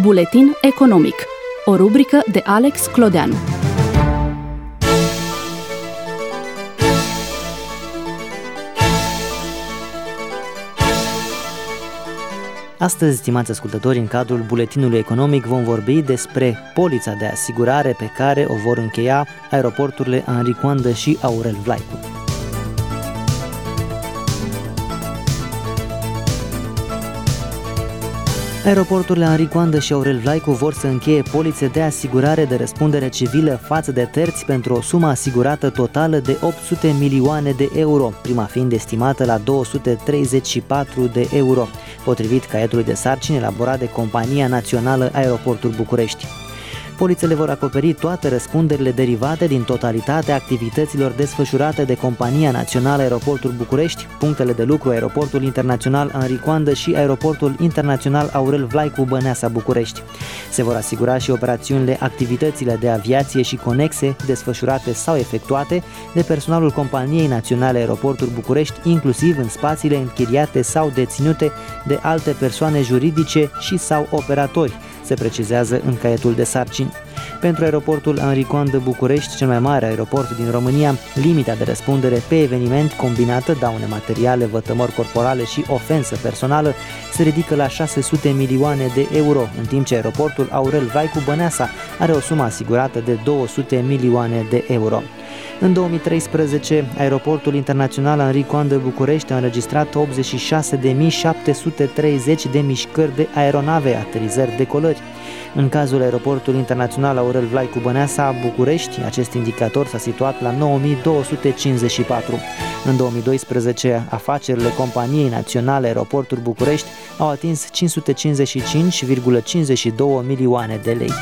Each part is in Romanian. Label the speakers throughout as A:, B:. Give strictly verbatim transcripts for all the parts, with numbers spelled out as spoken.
A: Buletin economic, o rubrică de Alex Clodeanu.
B: Astăzi, stimați ascultători, în cadrul buletinului economic vom vorbi despre polița de asigurare pe care o vor încheia aeroporturile Henri Coandă și Aurel Vlaicu. Aeroporturile Henri Coandă și Aurel Vlaicu vor să încheie polițe de asigurare de răspundere civilă față de terți pentru o sumă asigurată totală de opt sute milioane de euro, prima fiind estimată la două sute treizeci și patru de euro, potrivit caietului de sarcini elaborat de Compania Națională Aeroporturi București. Polițele vor acoperi toate răspunderile derivate din totalitatea activităților desfășurate de Compania Națională Aeroporturi București, punctele de lucru Aeroportul Internațional Henri Coandă și Aeroportul Internațional Aurel Vlaicu Băneasa București. Se vor asigura și operațiunile, activitățile de aviație și conexe desfășurate sau efectuate de personalul Companiei Naționale Aeroporturi București, inclusiv în spațiile închiriate sau deținute de alte persoane juridice și sau operatori, se precizează în caietul de sarcini. Pentru aeroportul Henri Coandă București, cel mai mare aeroport din România, limita de răspundere pe eveniment combinată daune materiale, vătămări corporale și ofensă personală se ridică la șase sute milioane de euro, în timp ce aeroportul Aurel Vlaicu Băneasa are o sumă asigurată de două sute milioane de euro. În două mii treisprezece, aeroportul internațional Henri Coandă București a înregistrat optzeci și șase de mii șapte sute treizeci de mișcări de aeronave, aterizări, decolări. În cazul aeroportului internațional Aurel Vlaicu Băneasa București, acest indicator s-a situat la nouă mii două sute cincizeci și patru. În două mii doisprezece, afacerile Companiei Naționale Aeroporturi București au atins cinci sute cincizeci și cinci virgulă cincizeci și doi milioane de lei.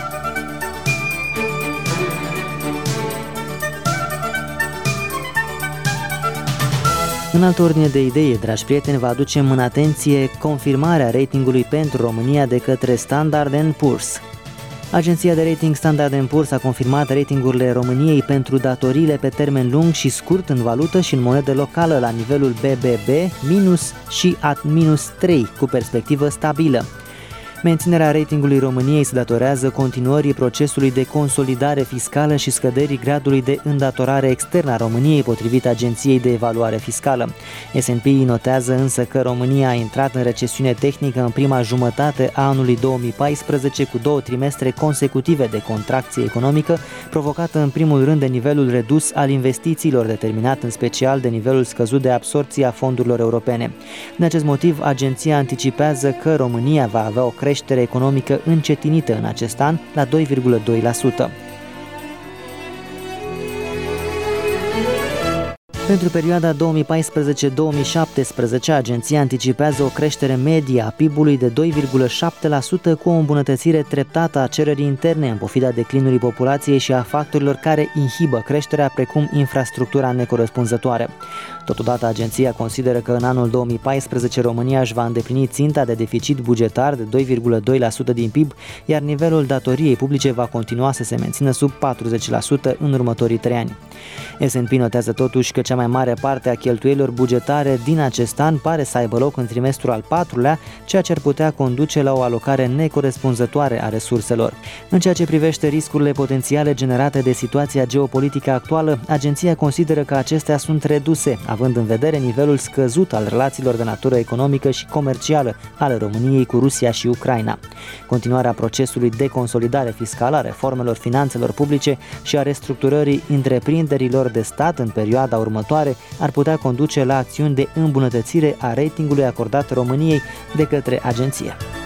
B: În altă ordine de idei, dragi prieteni, vă aducem în atenție confirmarea ratingului pentru România de către Standard and Poor's. Agenția de rating Standard and Poor's a confirmat ratingurile României pentru datoriile pe termen lung și scurt în valută și în monedă locală la nivelul B B B minus și A minus trei, cu perspectivă stabilă. Menținerea ratingului României se datorează continuării procesului de consolidare fiscală și scăderii gradului de îndatorare externă a României, potrivit Agenției de Evaluare Fiscală. S and P notează însă că România a intrat în recesiune tehnică în prima jumătate a anului două mii paisprezece, cu două trimestre consecutive de contracție economică, provocată în primul rând de nivelul redus al investițiilor, determinat în special de nivelul scăzut de absorbție a fondurilor europene. Din acest motiv, agenția anticipează că România va avea o creștere creștere economică încetinită în acest an la doi virgulă doi la sută. Pentru perioada două mii paisprezece două mii șaptesprezece, agenția anticipează o creștere medie a P I B-ului de doi virgulă șapte la sută, cu o îmbunătățire treptată a cererii interne, în pofida declinului populației și a factorilor care inhibă creșterea, precum infrastructura necorespunzătoare. Totodată, agenția consideră că în anul două mii paisprezece România își va îndeplini ținta de deficit bugetar de doi virgulă doi la sută din P I B, iar nivelul datoriei publice va continua să se mențină sub patruzeci la sută în următorii trei ani. S and P notează totuși că cea mai mare parte a cheltuielilor bugetare din acest an pare să aibă loc în trimestrul al patrulea, ceea ce ar putea conduce la o alocare necorespunzătoare a resurselor. În ceea ce privește riscurile potențiale generate de situația geopolitică actuală, agenția consideră că acestea sunt reduse, având în vedere nivelul scăzut al relațiilor de natură economică și comercială ale României cu Rusia și Ucraina. Continuarea procesului de consolidare fiscală a reformelor finanțelor publice și a restructurării întreprinderilor de stat în perioada următoare ar putea conduce la acțiuni de îmbunătățire a ratingului acordat României de către agenție.